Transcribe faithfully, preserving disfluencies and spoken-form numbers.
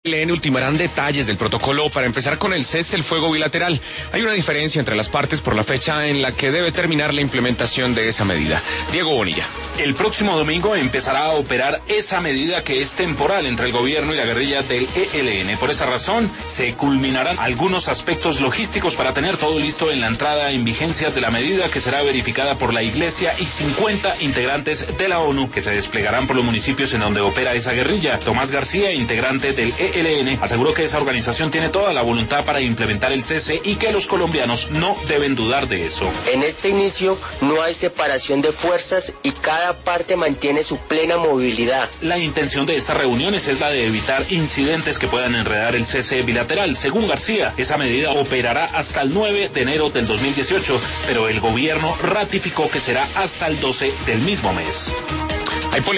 El E L N ultimarán detalles del protocolo para empezar con el cese el fuego bilateral. Hay una diferencia entre las partes por la fecha en la que debe terminar la implementación de esa medida. Diego Bonilla. El próximo domingo empezará a operar esa medida que es temporal entre el gobierno y la guerrilla del E L N. Por esa razón, se culminarán algunos aspectos logísticos para tener todo listo en la entrada en vigencia de la medida, que será verificada por la Iglesia y cincuenta integrantes de la ONU que se desplegarán por los municipios en donde opera esa guerrilla. Tomás García, integrante del E L N, aseguró que esa organización tiene toda la voluntad para implementar el cese y que los colombianos no deben dudar de eso. En este inicio no hay separación de fuerzas y cada parte mantiene su plena movilidad. La intención de estas reuniones es la de evitar incidentes que puedan enredar el cese bilateral. Según García, esa medida operará hasta el nueve de enero del dos mil dieciocho, pero el gobierno ratificó que será hasta el doce del mismo mes. Hay